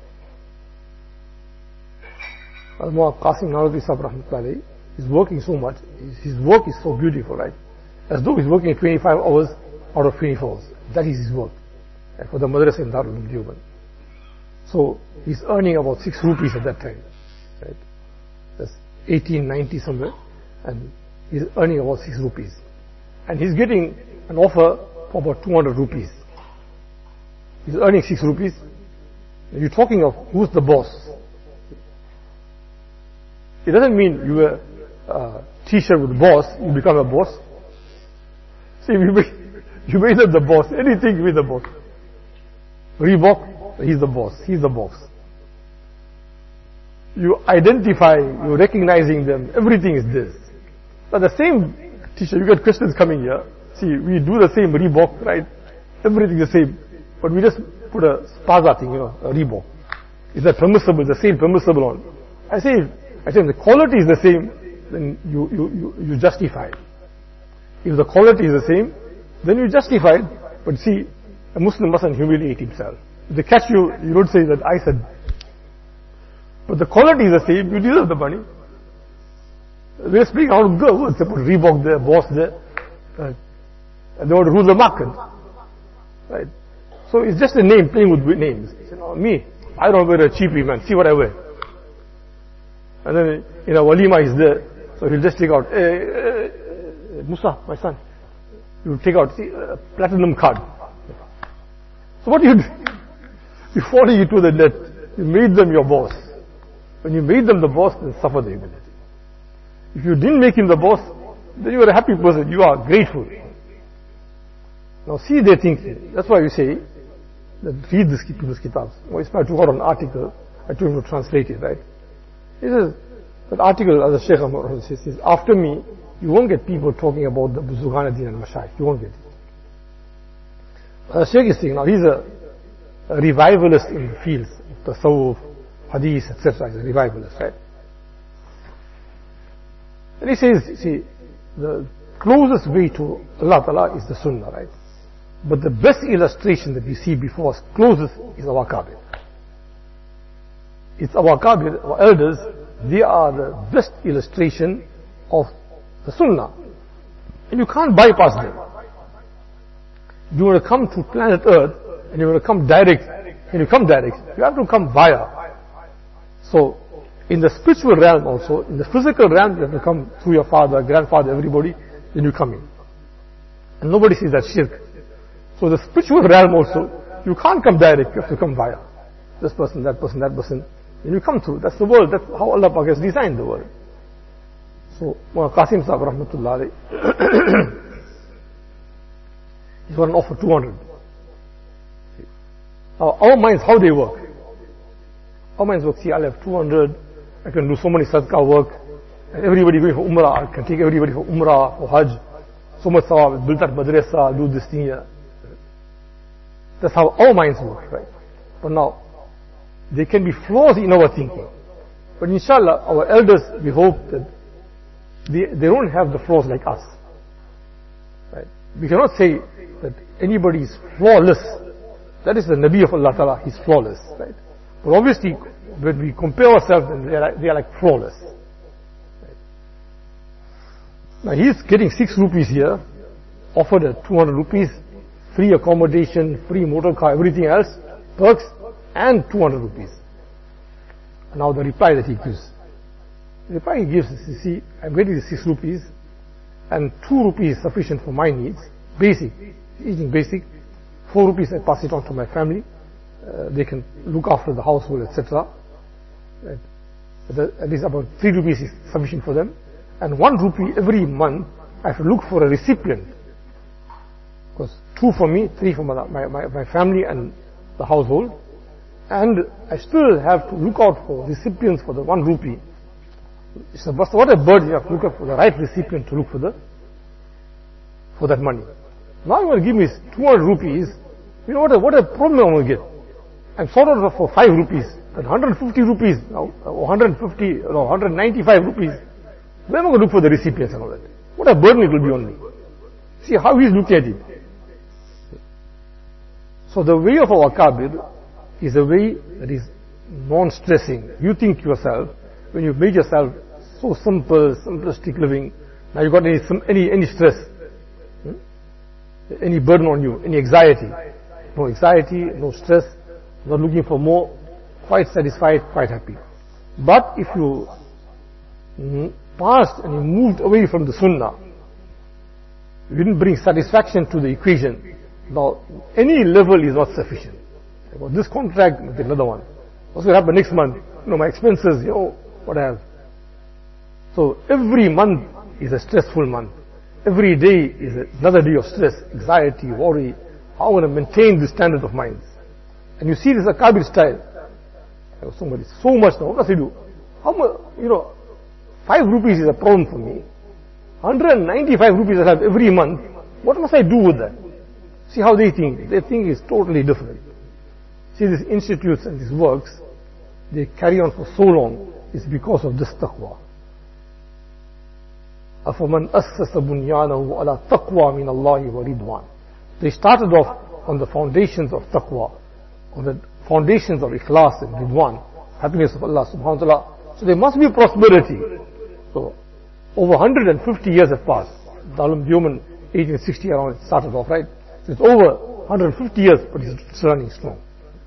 [SPEAKER 1] Qasim Nanotwi Sahib Rahmatullahi is working so much, his work is so beautiful, right? As though he's working 25 hours out of 24 hours. That is his work. Right? For the Madrasa in Darul Uloom Deoband. So he's earning about 6 rupees at that time. Right? That's 1890 somewhere. And he's earning about 6 rupees. And he's getting an offer for about 200 rupees. He's earning 6 rupees. You're talking of who's the boss. It doesn't mean you were a t-shirt with boss, you become a boss. See, you made him the boss, anything with the boss. Reebok, he's the boss, he's the boss. You identify, you're recognizing them, everything is this. But the same t-shirt, you get questions coming here. See, we do the same Reebok, right? Everything the same. But we just put a Spaza thing, a Reebok. Is that permissible? The same permissible on. I say the quality is the same, then you justify it. If the quality is the same, then you justify it. But see, a Muslim mustn't humiliate himself. If they catch you, you don't say that I said. But the quality is the same, you deserve the money. We're speaking out of good. They put Reebok there, boss there. And they want to rule the market. Right? So it's just a name, playing with names. Me, I don't wear a cheapy, man. See what I wear. And then, walima is there. So he'll just take out, Musa, my son, you take out, a platinum card. So what do? You follow you to the net. You made them your boss. When you made them the boss, then suffer the humility. If you didn't make him the boss, then you are a happy person. You are grateful. Now see their thinking. That's why you say, that read this kitabs. Ismail took out an article. I told him to translate it, right? He says, that article, as the Shaykh Ahmad says, after me, you won't get people talking about the Buzurgan Deen and Mashayikh. You won't get it. The Shaykh is saying, now he's a revivalist in the fields of Tasawwuf, Hadith, etc. He's a revivalist, right? And he says, see, the closest way to Allah Ta'ala is the Sunnah, right? But the best illustration that we see before us, closest, is our Kabir. It's our Kabir, our elders, they are the best illustration of the Sunnah. And you can't bypass them. You want to come to planet Earth, and you want to come direct. When you come direct, you have to come via. So, in the spiritual realm also, in the physical realm, you have to come through your father, grandfather, everybody, then you come in. And nobody sees that shirk. So the spiritual realm also, you can't come direct, you have to come via. This person, that person, that person. When you come through, that's the world, that's how Allah Pak has designed the world. So, Qasim Sahib Rahmatullah, he's got an offer 200. Now, our minds, how they work? Our minds work, see, I'll have 200, I can do so many sadaqah work, and everybody going for Umrah, I can take everybody for Umrah, for Hajj, so much sawab, build that madrasa, I'll do this thing here. That's how our minds work, right? But now, there can be flaws in our thinking. But inshallah, our elders, we hope that they don't have the flaws like us. Right? We cannot say that anybody is flawless. That is the Nabi of Allah Ta'ala, he's flawless. Right? But obviously, when we compare ourselves, then they are like flawless. Right? Now he's getting 6 rupees here, offered at 200 rupees, free accommodation, free motor car, everything else, perks, and 200 rupees. Now the reply that he gives. The reply he gives is, you see, I'm getting the 6 rupees, and 2 rupees is sufficient for my needs, basic, eating basic. 4 rupees I pass it on to my family, they can look after the household, etc. At least about 3 rupees is sufficient for them. And 1 rupee every month I have to look for a recipient. Because 2 for me, 3 for my family and the household. And I still have to look out for recipients for the 1 rupee. So what a burden, you have to look out for the right recipient to look for that money. Now you want to give me 200 rupees, you know what a problem I'm going to get. I'm sorted out for 5 rupees, and 150 rupees, now, 150, or 195 rupees. Where am I going to look for the recipients and all that? What a burden it will be on me. See how he's looking at it. So the way of our Akabir is a way that is non-stressing. You think yourself, when you made yourself so simple, simplistic living, now you got any stress, any burden on you, any anxiety. No anxiety, no stress, not looking for more, quite satisfied, quite happy. But if you passed and you moved away from the Sunnah, you didn't bring satisfaction to the equation, now any level is not sufficient. I got this contract, with another one. What's going to happen next month? My expenses, what I have. So every month is a stressful month. Every day is another day of stress, anxiety, worry. How am I going to maintain this standard of mind? And you see this Akabir style. Somebody, so much now, what must I do? How much, 5 rupees is a problem for me. 195 rupees I have every month. What must I do with that? See how they think. They think it's totally different. See, these institutes and these works, they carry on for so long, it's because of this taqwa. أَفَمَنْ أَسَّسَ بُنْيَانَهُ عَلَى تَقْوَى مِنَ اللَّهِ وَرِضْوَانٍ. They started off on the foundations of taqwa, on the foundations of ikhlas and ridwan, happiness of Allah subhanahu wa ta'ala. So there must be prosperity. So over 150 years have passed. Darul Uloom 1860 around it started off, right? So it's over 150 years, but it's running strong.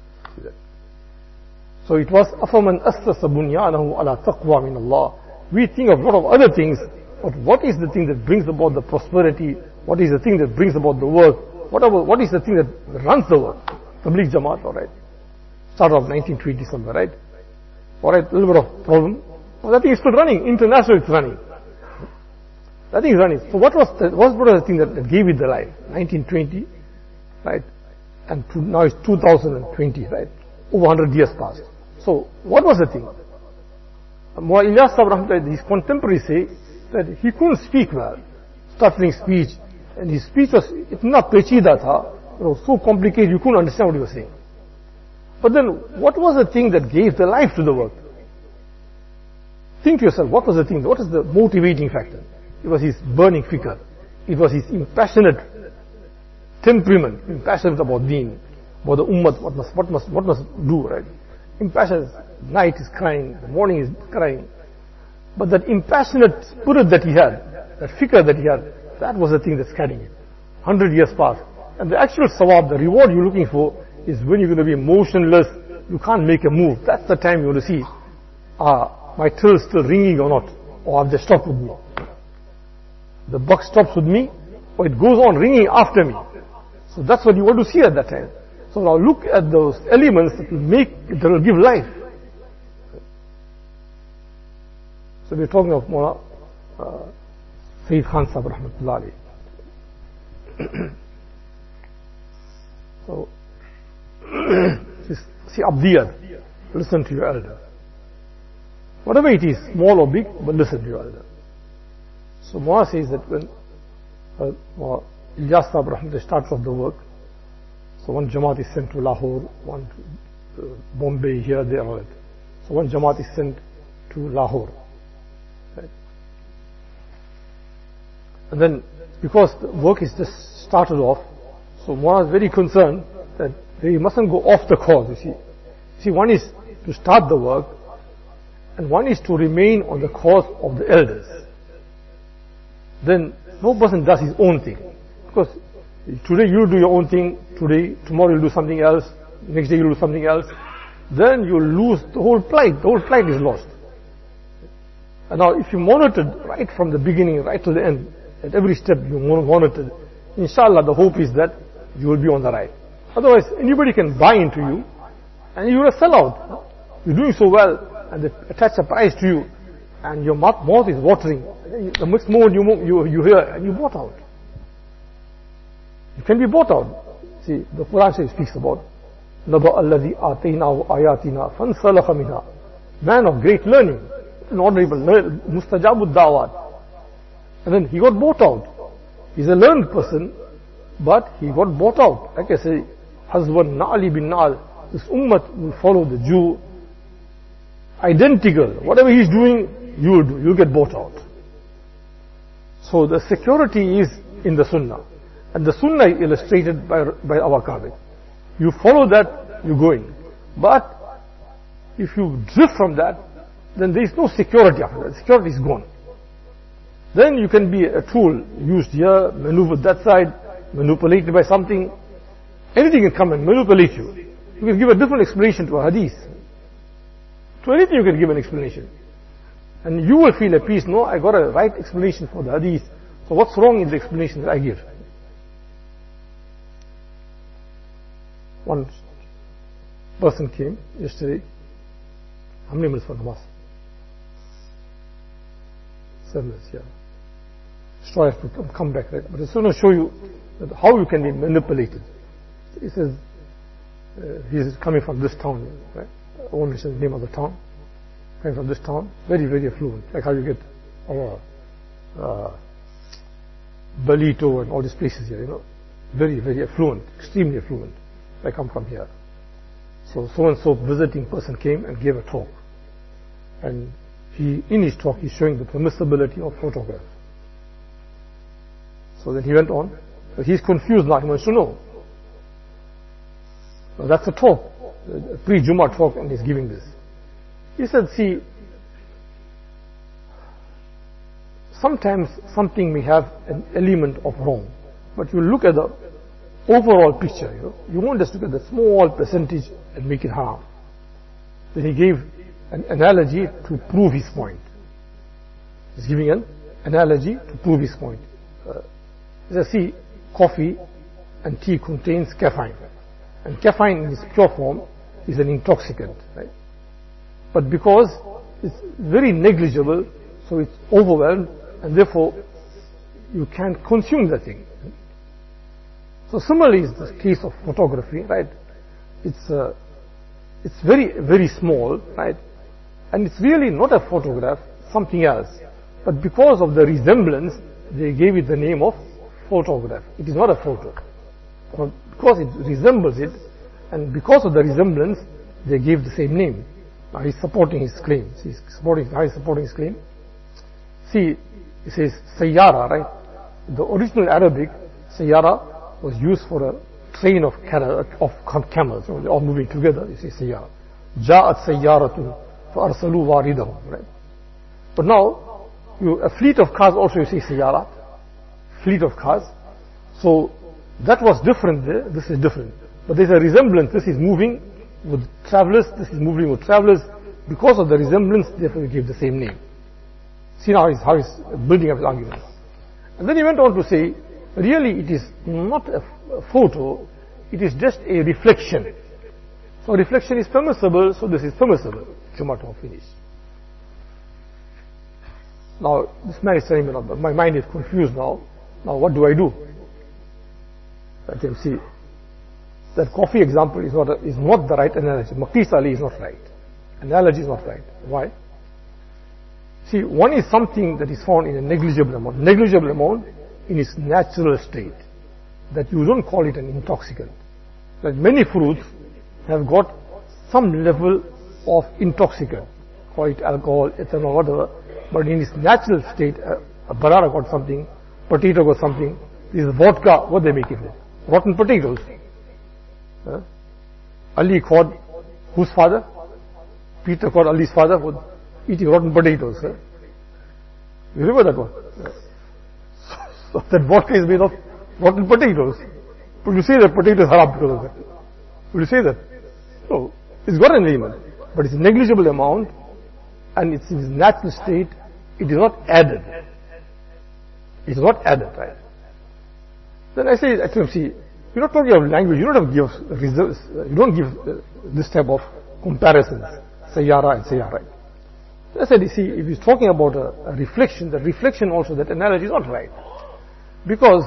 [SPEAKER 1] So it was أَفَمَنْ أَسَّسَ بُنْيَانَهُ عَلَى تَقْوَى مِنَ اللَّهِ. We think of a lot of other things, but what is the thing that brings about the prosperity? What is the thing that brings about the work? What is the thing that runs the work? Tabligh Jamaat, alright. Started off 1920 somewhere, right? Alright, a little bit of problem. Well, that thing is still running. International it's running. That thing is running. So what was the thing that gave it the life? 1920, right? And now it's 2020, right? Over 100 years passed. So what was the thing? Mullah Ilyas Sahib, his contemporaries say that he couldn't speak well, stuttering speech, and his speech was itna pechida tha, so complicated you couldn't understand what he was saying. But then, what was the thing that gave the life to the work? Think to yourself, what was the thing? What is the motivating factor? It was his burning fikr. It was his impassionate temperament, impassionate about deen, about the ummah, what must do, right? Impassionate. Night is crying, the morning is crying. But that impassionate spirit that he had, that fikr that he had, that was the thing that's carrying it. 100 years passed. And the actual sawab, the reward you're looking for, is when you're going to be motionless, you can't make a move. That's the time you're going to see, my till is still ringing or not, or have they stopped with me? The buck stops with me, or it goes on ringing after me. So that's what you want to see at that time. So now look at those elements that will give life. So we're talking of Mullah Sayyid Khan Sahib Rahmatullah alayhi. So, see Abdiyat, listen to your elder. Whatever it is, small or big, but listen to your elder. So Mullah says that when Ilyas Sahib Rahmatullah starts off the work, so one Jamaat is sent to Lahore, one to Bombay, here, there, all that. So one Jamaat is sent to Lahore. Right? And then, because the work is just started off, so Mullah is very concerned that they mustn't go off the course, you see. See, one is to start the work, and one is to remain on the course of the elders. Then, no person does his own thing. Because today you'll do your own thing, tomorrow you'll do something else, next day you'll do something else. Then you'll lose the whole flight. The whole flight is lost. And now if you monitored right from the beginning, right to the end, at every step you monitored, inshallah the hope is that you will be on the right. Otherwise anybody can buy into you and you're a sellout. You're doing so well and they attach a price to you and your mouth is watering. The next moment you hear, and you bought out. You can be bought out. See, the Quran speaks about Naba alladhi ataynahu ayatina fansalakha minha. Man of great learning, an honorable, mustajabud da'wat. And then he got bought out. He's a learned person, but he got bought out. Like I say, Hazwan Na'ali bin Na'al, this ummah will follow the Jew, identical. Whatever he's doing, you will do. You'll get bought out. So the security is in the Sunnah. And the Sunnah is illustrated by our Kaaba. You follow that, you go in. But if you drift from that, then there is no security after that. Security is gone. Then you can be a tool used here, maneuvered that side, manipulated by something. Anything can come and manipulate you. You can give a different explanation to a hadith. To anything you can give an explanation. And you will feel at peace. No, I got a right explanation for the hadith. So what's wrong in the explanation that I give? One person came yesterday. How many minutes for namaz? 7 minutes, yeah. So I have to come back, right? But I just want to show you that how you can be manipulated. He says, he is coming from this town, right? I won't mention the name of the town. Coming from this town, very, very affluent. Like how you get our Balito and all these places here, you know. Very, very affluent, extremely affluent. I come from here. So and so visiting person came and gave a talk. And in his talk, he's showing the permissibility of photograph. So then he went on, but he's confused now, he wants to know. Well, that's a talk, a pre-Jummah talk, and he's giving this. He said, see, sometimes something may have an element of wrong, but you look at the overall picture, you know, you won't just look at the small percentage and make it harm. Then he gave an analogy to prove his point. He's giving an analogy to prove his point. As I see, coffee and tea contains caffeine. And caffeine in its pure form is an intoxicant, right? But because it's very negligible, so it's overwhelmed, and therefore you can't consume the thing. So similarly is the case of photography, right? It's very, very small, right? And it's really not a photograph, something else. But because of the resemblance, they gave it the name of photograph. It is not a photo. Because it resembles it, and because of the resemblance, they gave the same name. Now he's supporting his claim. He's supporting his claim. See, he says sayyara, right? The original Arabic, sayyara, was used for a train of camels. So they're all moving together. You say sayyara. Ja'at sayyaratun fa'arsalu waridahum, right? But now, a fleet of cars also you say sayyara. Fleet of cars. So that was different there, this is different. But there's a resemblance, this is moving with travelers, this is moving with travelers. Because of the resemblance, therefore we give the same name. See now how he's building up his argument. And then he went on to say, really it is not a photo, it is just a reflection. So reflection is permissible, so this is permissible. Jummah talk finished. Now this man is telling me, my mind is confused now. Now what do I do? I can see that coffee example is not the right analogy. Maqis Ali is not right. Analogy is not right. Why? See, one is something that is found in a negligible amount. Negligible amount in its natural state. That you don't call it an intoxicant. Like many fruits have got some level of intoxicant. Call it alcohol, ethanol, whatever. But in its natural state, a banana got something, potato got something. This is vodka, what they make it with? Rotten potatoes. Ali caught whose father? Peter caught Ali's father for eating rotten potatoes. You remember that one? So that vodka is made of rotten potatoes. Would you say that potato is haram because of that? Would you say that? No. It's got an element, but it's a negligible amount, and it's in its natural state. It is not added. It is not added, right? Then I say to him, see, you're not talking of language, you don't give results, you don't give this type of comparisons, sayyara and sayyara. I said, you see, if he's talking about a reflection, the reflection also, that analogy is not right. Because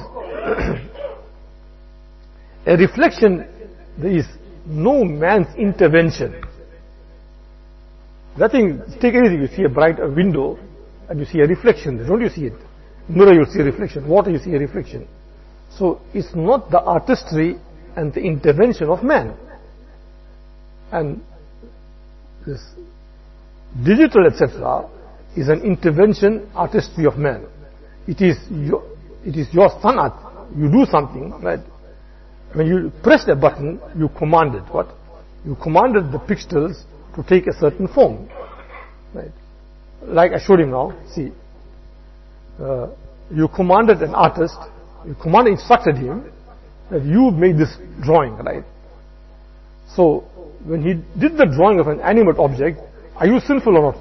[SPEAKER 1] a reflection, there is no man's intervention. Nothing, take anything, you see a bright window and you see a reflection, don't you see it? Mirror, you see a reflection. Water, you see a reflection. So it's not the artistry and the intervention of man. And this digital, etc., is an intervention, artistry of man. It is your sanat. You do something, right? When you press the button, you commanded what? You commanded the pixels to take a certain form, right? Like I showed him now. See, you commanded an artist. You instructed him that you made this drawing, right? So when he did the drawing of an animate object, are you sinful or not?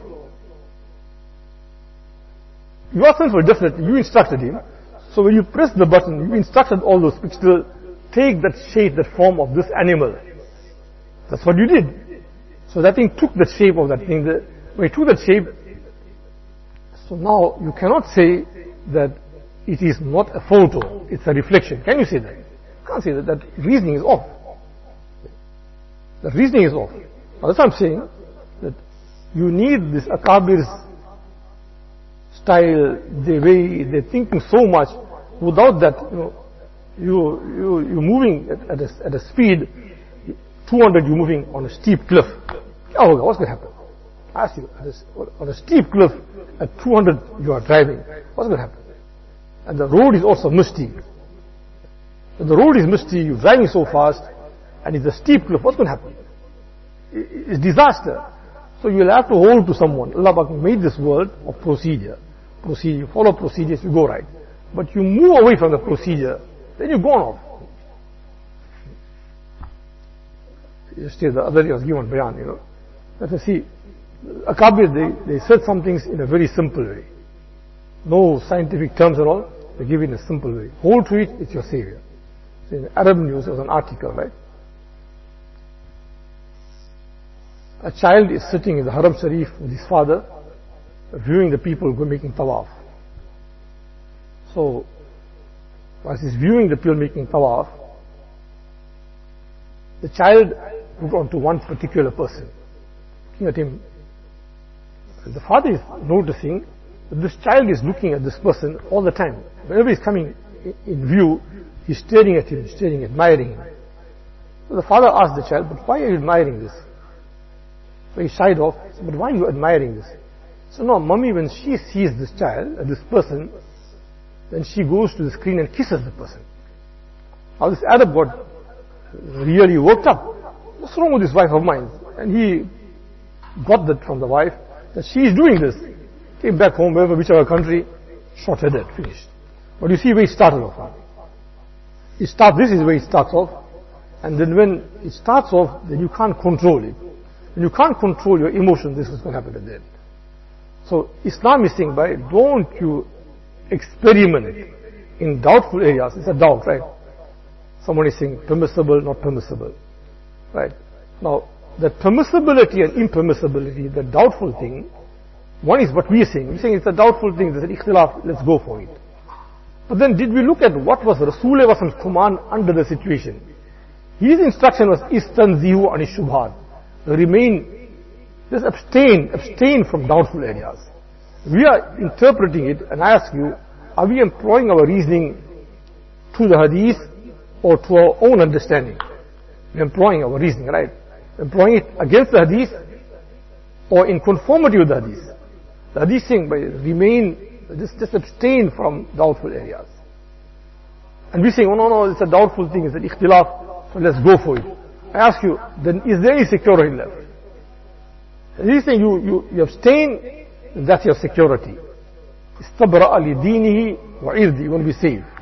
[SPEAKER 1] You are sinful, definitely. You instructed him. So when you press the button, you instructed all those pixels, take that shape, that form of this animal. That's what you did. So that thing took the shape of that thing. When it took that shape, so now you cannot say that it is not a photo, it's a reflection. Can you say that? You can't say that. That reasoning is off. The reasoning is off. Now that's what I'm saying, that you need this Akabir's style, the way they're thinking so much. Without that, you're moving at a speed 200, you're moving on a steep cliff. Oh, what's going to happen? I ask you, on a steep cliff at 200 you are driving, what's going to happen? And the road is also misty. When the road is misty, you're driving so fast, and it's a steep cliff, what's going to happen? It's disaster. So you'll have to hold to someone. Allah made this world of procedure. You follow procedures, you go right. But you move away from the procedure, then you've gone off. Yesterday, the other day I was given bayan, that you see, Akabir, they said some things in a very simple way. No scientific terms at all, they give it in a simple way. Hold to it, it's your savior. So in Arab News, there was an article, right? A child is sitting in the Haram Sharif with his father, viewing the people who are making tawaf. So, whilst he's viewing the people making tawaf, the child looked on to one particular person, looking at him. And the father is noticing that this child is looking at this person all the time. Whenever he's coming in view, he's staring at him, admiring him. So the father asked the child, but why are you admiring this? So he shied off, said, but why are you admiring this? So no, mommy, when she sees this child, this person, then she goes to the screen and kisses the person. Now this Arab got really worked up. What's wrong with this wife of mine? And he got that from the wife, that she is doing this. Came back home, whichever country, shot her dead, finished. But you see where it started off. This is where it starts off. And then when it starts off, then you can't control it. When you can't control your emotions, this is going to happen at the end. So Islam is saying, don't you experiment in doubtful areas. It's a doubt, right? Someone is saying permissible, not permissible, right? Now, the permissibility and impermissibility, the doubtful thing, one is what we are saying. We're saying it's a doubtful thing, there's an ikhtilaf, let's go for it. But then did we look at what was Rasulullah's command under the situation? His instruction was, istanzihu ani shubhat. Just abstain from doubtful areas. We are interpreting it, and I ask you, are we employing our reasoning to the hadith or to our own understanding? We're employing our reasoning, right? Employing it against the hadith or in conformity with the hadith. The hadith saying, just abstain from doubtful areas. And we're saying, oh no, it's a doubtful thing, it's an ikhtilaf, so let's go for it. I ask you, then is there any security left? He's saying you abstain, that's your security. Istabra'a li dinihi wa irdi, you want to be safe.